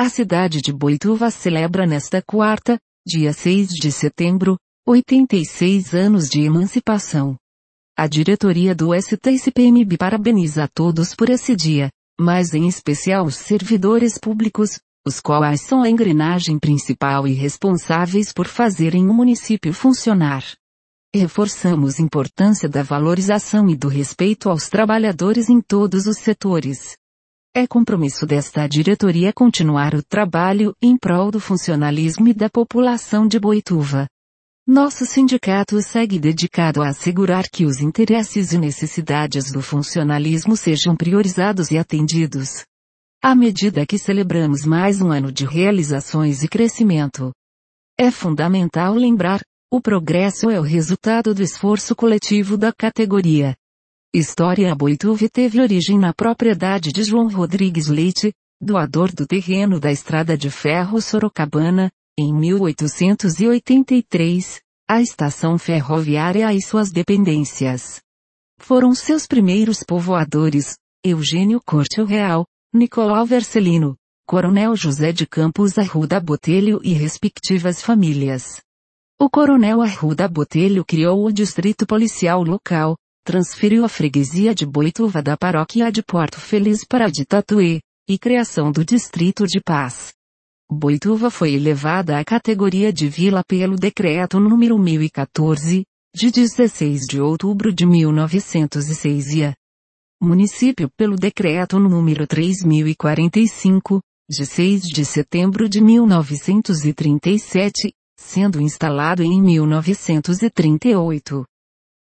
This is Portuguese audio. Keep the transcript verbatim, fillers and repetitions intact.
A cidade de Boituva celebra nesta quarta, dia seis de setembro, oitenta e seis anos de emancipação. A diretoria do S T C P M B parabeniza a todos por esse dia, mas em especial os servidores públicos, os quais são a engrenagem principal e responsáveis por fazerem o município funcionar. Reforçamos a importância da valorização e do respeito aos trabalhadores em todos os setores. É compromisso desta diretoria continuar o trabalho em prol do funcionalismo e da população de Boituva. Nosso sindicato segue dedicado a assegurar que os interesses e necessidades do funcionalismo sejam priorizados e atendidos. À medida que celebramos mais um ano de realizações e crescimento, é fundamental lembrar, o progresso é o resultado do esforço coletivo da categoria. História: a Boituva teve origem na propriedade de João Rodrigues Leite, doador do terreno da Estrada de Ferro Sorocabana, em mil oitocentos e oitenta e três, a estação ferroviária e suas dependências. Foram seus primeiros povoadores, Eugênio Corte Real, Nicolau Vercelino, Coronel José de Campos Arruda Botelho e respectivas famílias. O Coronel Arruda Botelho criou o distrito policial local, transferiu a freguesia de Boituva da paróquia de Porto Feliz para a de Tatuí, e criação do distrito de Paz. Boituva foi elevada à categoria de vila pelo decreto número mil e quatorze, de dezesseis de outubro de mil novecentos e seis e a município pelo decreto número três mil e quarenta e cinco, de seis de setembro de mil novecentos e trinta e sete, sendo instalado em mil novecentos e trinta e oito.